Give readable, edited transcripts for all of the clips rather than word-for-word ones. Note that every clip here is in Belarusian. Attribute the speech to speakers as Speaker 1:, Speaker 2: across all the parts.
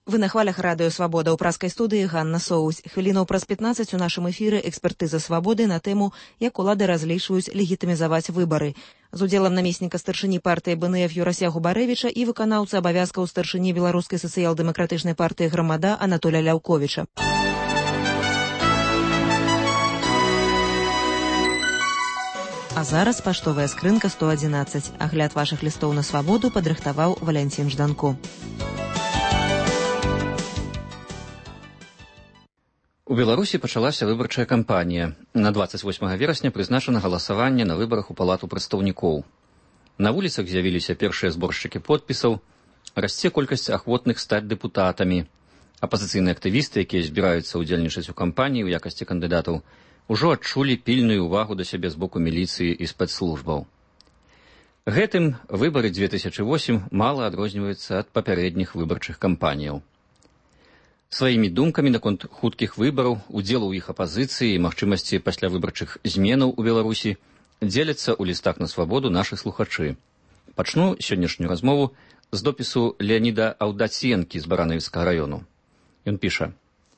Speaker 1: Вы на хвалях радыё «Свабода», ў праскай студыі Ганна Соусь. Хвілінаў праз 15 у нашым эфіры экспертыза «Свабоды» на тэму, як улады разлічваюць легітымізаваць выбары. З удзелам намесніка старшыні партыі БНФ Юрася Губарэвіча і выканаўцы абавязкаў старшыні беларускай сацыял-дэмакратычнай партыі «Грамада» Анатоля Ляўковіча. А зараз паштовая скрынка 111. Агляд вашых лістоў на «Свабоду» падрыхтаваў Валянцін Жданко.
Speaker 2: У Беларусі пачалася выбарчая кампанія. На 28 верасня прызначана галасаванне на выбарах у палату прадстаўнікоў. На вуліцах з'явіліся першыя зборшчыкі подпісаў, расце колькасць ахвотных стаць дэпутатамі. Апазіцыйныя актывісты, якія збіраюцца ўдзельнічаць у кампаніі ў якасці кандыдатаў, ужо адчулі пільную ўвагу да сябе з боку міліцыі і спецслужбаў. Гэтым выбары 2008 мала адрозніваюцца ад папярэдніх выбарчых кампаніяў. Сваімі думкамі наконт хуткіх выбараў, удзелу ў іх апазіцыі і магчымасці паслявыбарчых зменаў у Беларусі дзеляцца ў лістах на «Свабоду» нашы слухачы. Пачну сённяшнюю размову з допісу Леаніда Аўдаценкі з Баранавіцкага раёну. Ён піша: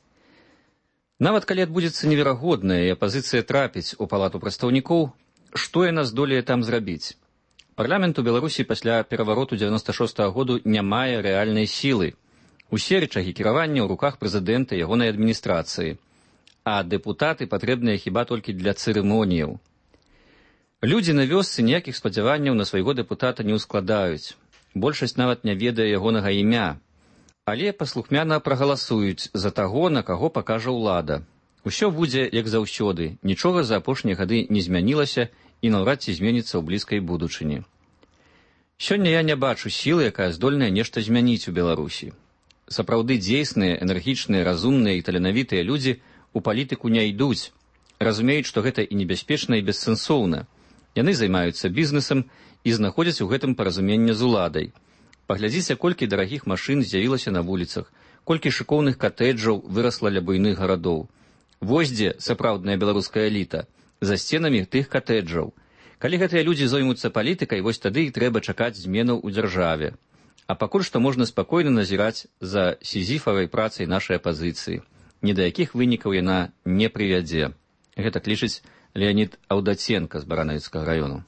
Speaker 2: «Нават калі адбудзецца неверагодная і апазіцыя трапіць у палату прадстаўнікоў, што яна здолее там зрабіць? Парламент у Беларусі пасля перавароту 96-го году не мае рэальнай сілы. Усе рычагі кіравання ў руках прэзідэнта і ягонай адміністрацыі, а дэпутаты патрэбныя хіба толькі для цырымоніяў. Людзі на вёсцы ніякіх спадзяванняў на свайго дэпутата не ўскладаюць. Большасць нават не ведае ягонага імя, але паслухмяна прагаласуюць за таго, на каго пакажа ўлада. Усё будзе як заўсёды, нічога за апошнія гады не змянілася і наўрад ці зменіцца ў блізкай будучыні. Сёння я не бачу сілы, якая здольная нешта змяніць у Беларусі. Сапраўды дзейсныя, энергічныя, разумныя і таленавітыя людзі у палітыку не ідуць, разумеюць, што гэта і небяспечна, і бессэнсоўна. Яны займаюцца бізнесам і знаходзяць у гэтым паразуменне з уладай. Паглядзіце, колькі дарагіх машын з'явілася на вуліцах, колькі шыкоўных катэджаў вырасла ля буйных гарадоў. Вось дзе сапраўдная беларуская эліта, за сценамі тых катэджаў. Калі гэтыя людзі зоймуцца палітыкай, вось тады і трэба чакаць зменаў у дзяржаве. А пакуль што можна спакойна назіраць за сізіфавай працай нашай апазіцыі. Ні да якіх вынікаў яна не прывядзе. Гэтак лічыць Леанід Аўдаценка з Баранавіцкага раёну.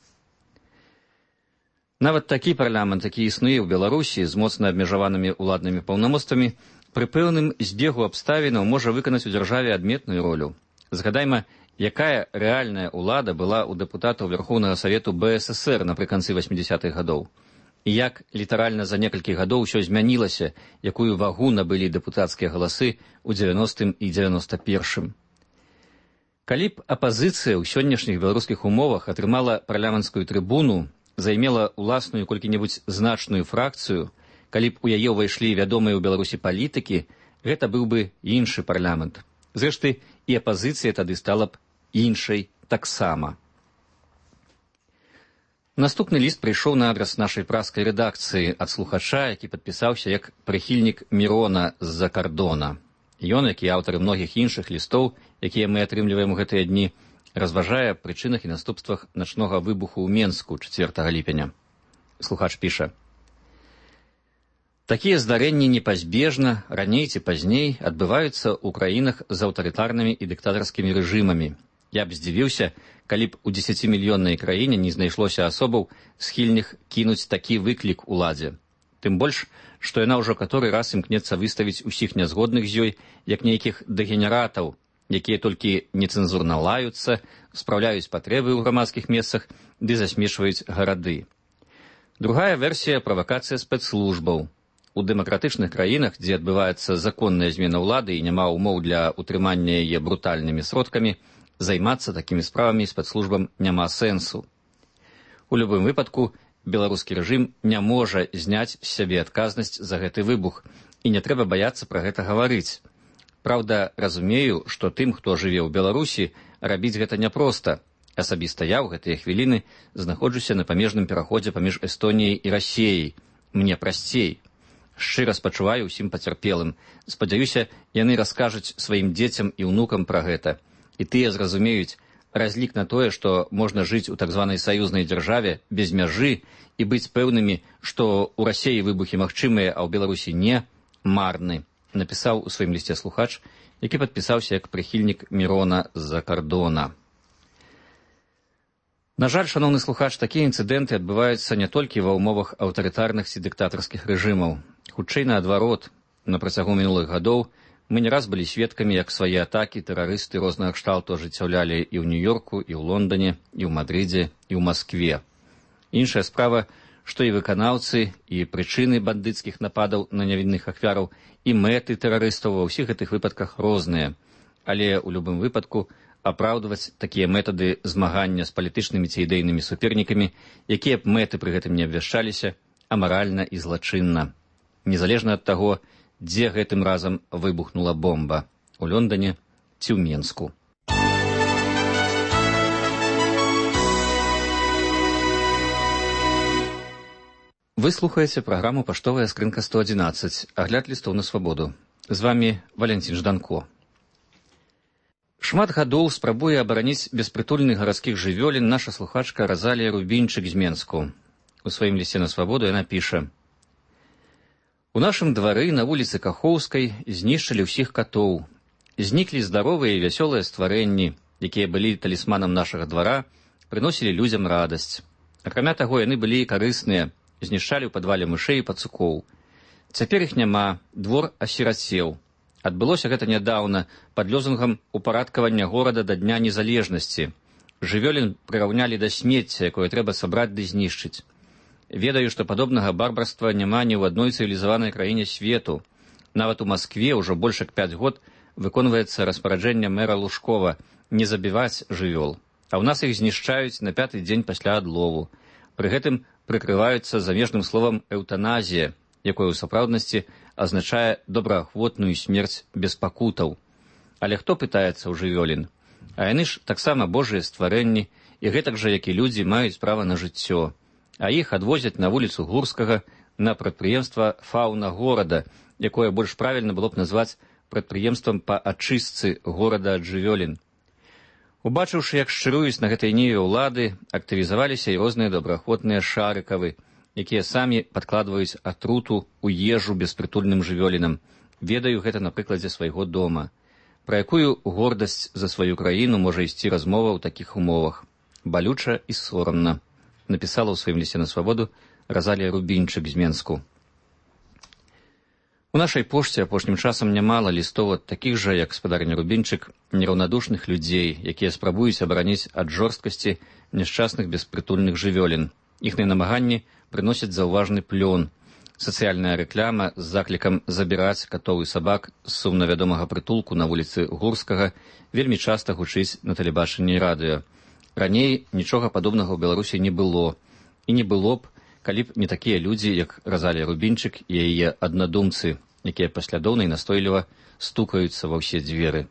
Speaker 2: Нават такі парламент, які існуе ў Беларусі з моцна абмежаванымі ўладнымі паўнамоцтвамі, пры пэўным збегу абставінаў можа выканаць у дзяржаве адметную ролю. Згадайма, якая рэальная ўлада была ў дэпутатаў Верхоўнага Савету БССР напрыканцы 80-х гадоў. І як літаральна за некалькі гадоў усё змянілася, якую вагу набылі дэпутацкія галасы ў 90-м і 91-м. Калі б апазіцыя ў сённяшніх беларускіх умовах атрымала парламенцкую трыбуну, займела ўласную колькі-небудзь значную фракцыю, калі б у яе ўвайшлі вядомыя ў Беларусі палітыкі, гэта быў бы іншы парламент. Зрэшты, і апазіцыя тады стала б іншай таксама. Наступны ліст прыйшоў на адрас нашай праскай рэдакцыі ад слухача, які падпісаўся як прыхільнік Мірона з-за кардона. Ён, як і аўтары многіх іншых лістоў, якія мы атрымліваем у гэтыя дні, разважае аб прычынах і наступствах начнога выбуху ў Менску 4 ліпеня. Слухач піша: «Такія здарэнні непазбежна, раней ці пазней, адбываюцца ў краінах з аўтарытарнымі і дыктатарскімі рэжымамі. Я б здзівіўся, калі б у 10-мільённай краіне не знайшлося асобаў, схільных кінуць такі выклік уладзе. Тым больш, што яна ўжо каторы раз імкнецца выставіць усіх нязгодных з ёй, як нейкіх дэгенератаў, якія толькі нецэнзурна лаюцца, спраўляюць патрэбы ў грамадскіх месцах ды засмешваюць гарады. Другая версія – правакацыя спецслужбаў. У дэмакратычных краінах, дзе адбываецца законная змена ўлады і няма ўмоў для утрымання яе брутальнымі сродкамі, займацца такімі справамі спецслужбам няма сэнсу. У любым выпадку, беларускі рэжым не можа зняць з сябе адказнасць за гэты выбух, і не трэба баяцца пра гэта гаварыць. Праўда, разумею, што тым, хто жыве ў Беларусі, рабіць гэта няпроста. Асабіста я ў гэтыя хвіліны знаходжуся на памежным пераходзе паміж Эстоніяй і Расіяй. Мне прасцей. Шчыра спачуваю ўсім пацярпелым. Спадзяюся, яны раскажуць сваім дзецям і ўнукам пра гэта. І тыя зразумеюць разлік на тое, што можна жыць у так званай саюзнай дзяржаве без мяжы і быць пэўнымі, што ў Расіі выбухі магчымыя, а ў Беларусі не, марны. напісаў у сваім лісце слухач, які падпісаўся як прыхільнік Мірона з-за кардона. На жаль, шаноўны слухач, такія інцыдэнты адбываюцца не толькі ва ўмовах аўтарытарных ці дыктатарскіх рэжымаў. Хутчэй наадварот, на працягу мінулых гадоў мы не раз былі сведкамі, як свае атакі тэрарысты рознага кшталту ажыццяўлялі і ў Нью-Йорку, і ў Лондане, і ў Мадрыдзе, і ў Маскве. Іншая справа, што і выканаўцы, і прычыны бандыцкіх нападаў на нявінных ахвяраў, і мэты тэрарыстаў ва ўсіх гэтых выпадках розныя. Але ў любым выпадку апраўдваць такія метады змагання з палітычнымі ці ідэйнымі супернікамі, якія б мэты пры гэтым не абвяшчаліся, амаральна і злачынна. Незалежна ад таго, дзе гэтым разам выбухнула бомба – у Лондане ці ў Менску. Вы слухаеце праграму «Паштовая скрынка 111», агляд лістоў на свабоду. З вамі Валянцін Жданко. Шмат гадоў спрабуе абараніць беспрытульных гарадскіх жывёлін наша слухачка Разалія Рубінчык з Менску. У сваім лісце на свабоду яна піша: «У нашым двары на вуліцы Кахоўскай знішчылі ўсіх катоў. Зніклі здаровыя і вясёлыя стварэнні, якія былі талісманам нашага двара, прыносілі людзям радасць. Акрамя таго, яны былі і карысныя, знішчалі ў падвале мышэй і пацукоў. Цяпер іх няма, двор асірацеў. Адбылося гэта нядаўна пад лозунгам упарадкавання горада да Дня незалежнасці. Жывёлін прыраўнялі да смецця, якое трэба сабраць ды знішчыць. Ведаю, што падобнага барбарства няма ні ў адной цывілізаванай краіне свету. Нават у Маскве ўжо больш як 5 год выконваецца распараджэнне мэра Лужкова не забіваць жывёл. А ў нас іх знішчаюць на 5-й дзень пасля адлову. Пры гэтым прыкрываюцца замежным словам «эўтаназія», якое ў сапраўднасці азначае добраахвотную смерць без пакутаў. Але хто пытаецца ў жывёлін? А яны ж таксама божыя стварэнні, і гэтак жа, як і людзі, маюць права на жыццё. А іх адвозяць на вуліцу Гурскага на прадпрыемства «Фаўна горада», якое больш правільна было б назваць прадпрыемствам па ачыстцы горада ад жывёлін. Убачыўшы, як шчыруюць на гэтай ніве ўлады, актывізаваліся і розныя добраахвотныя шарыкавы, якія самі падкладваюць атруту ў ежу беспрытульным жывёлінам. Ведаю гэта на прыкладзе свайго дома. Пра якую гордасць за сваю краіну можа ісці размова ў такіх умовах? Балюча і сорамна. Напісала ў сваім лісце на свабоду Разалія Рубінчык з Менску. У нашай пошце апошнім часам нямала лістоў ад такіх жа, як спадарня Рубінчык, нераўнадушных людзей, якія спрабуюць абараніць ад жорсткасці няшчасных беспрытульных жывёлін. Іхныя намаганні прыносяць заўважны плён. Сацыяльная рэкляма з заклікам забіраць катоў і сабак з сумна вядомага прытулку на вуліцы Гурскага вельмі часта гучыць на тэлебачанні і радыё. Раней нічога падобнага ў Беларусі не было. І не было б, калі б не такія людзі, як Разалія Рубінчык і яе аднадумцы, якія паслядоўна і настойліва стукаюцца ва ўсе дзверы.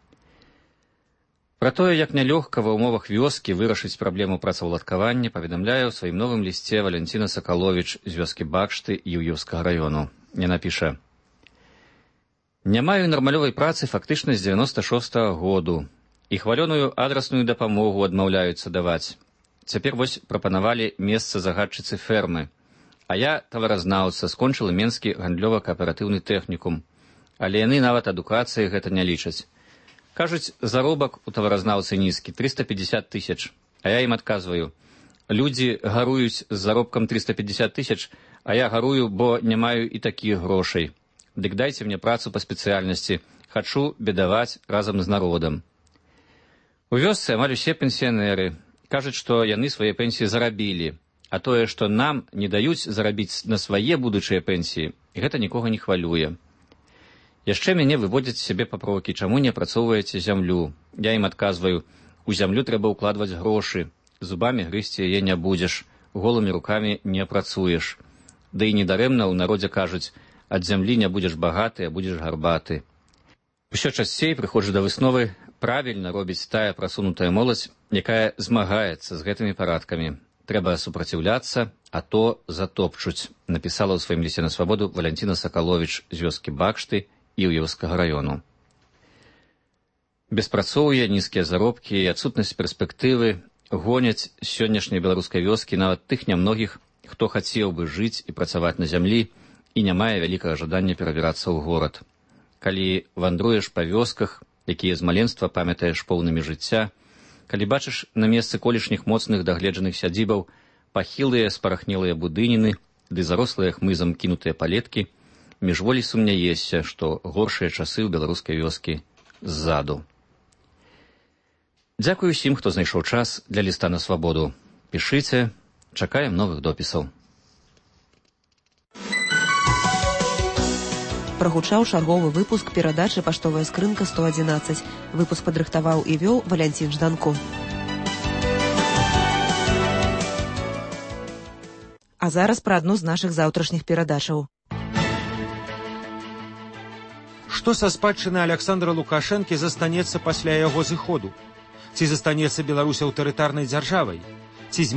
Speaker 2: Пра тое, як нялёгка ва ўмовах вёскі вырашыць праблему працаўладкавання, паведамляе ў сваім новым лісце Валянціна Сакаловіч з вёскі Бакшты Іўеўскага раёну. Яна піша: «Не маю нармалёвай працы фактычна з 96-го году. І хвалёную адрасную дапамогу адмаўляюцца даваць. Цяпер вось прапанавалі месца загадчыцы фермы. А я таваразнаўца, скончыла Менскі гандлёва-кааператыўны тэхнікум. Але яны нават адукацыі гэта не лічаць. Кажуць, заробак у таваразнаўцы нізкі, 350 000. А я ім адказваю: людзі гаруюць з заробкам 350 000, а я гарую, бо не маю і такіх грошай. Дык дайце мне працу па спецыяльнасці. Хачу бедаваць разам з народам». У вёсцы амаль усе пенсіянеры. Кажуць, што яны свае пенсіі зарабілі. А тое, што нам не даюць зарабіць на свае будучыя пенсіі, гэта нікога не хвалюе. Яшчэ мяне выводзяць сябе папрокі, чаму не апрацоўваеце зямлю. Я ім адказваю: у зямлю трэба ўкладваць грошы, зубамі грызці яе не будзеш, голымі рукамі не апрацуеш. Да і недарэмна ў народзе кажуць: ад зямлі не будзеш багаты, а будзеш гарбаты. Усё часцей прыходжу да высновы: правільна робіць тая прасунутая моладзь, якая змагаецца з гэтымі парадкамі. Трэба супраціўляцца, а то затопчуць, напісала ў сваім лісце на свабоду Валянціна Сакаловіч з вёскі Бакшты Іўеўскага раёну. Беспрацоўе, нізкія заробкі і адсутнасць перспектывы гоняць з сённяшняй беларускай вёскі нават тых нямногіх, хто хацеў бы жыць і працаваць на зямлі і не мае вялікага жадання перабірацца ў горад. калі вандруеш па вёсках, якія з маленства памятаеш поўнымі жыцця, калі бачыш на месцы колішніх моцных дагледжаных сядзібаў пахілыя спарахнелыя будыніны ды зарослыя хмызам кінутыя палеткі, міжволі сумняешся, што горшыя часы ў беларускай вёскі ззаду. Дзякую усім, хто знайшоў час для ліста на свабоду. Пішыце, чакаем новых допісаў.
Speaker 1: Прагучаў чарговы выпуск перадачы «Паштовая скрынка 111». Выпуск падрыхтаваў і вёў Валянцін Жданко. А зараз пра адну з нашых заўтрашніх перадачаў.
Speaker 3: Што са спадчыны Аляксандра Лукашэнкі застанецца пасля яго зыходу? Ці застанецца Беларусь аўтарытарнай дзяржавай? Ці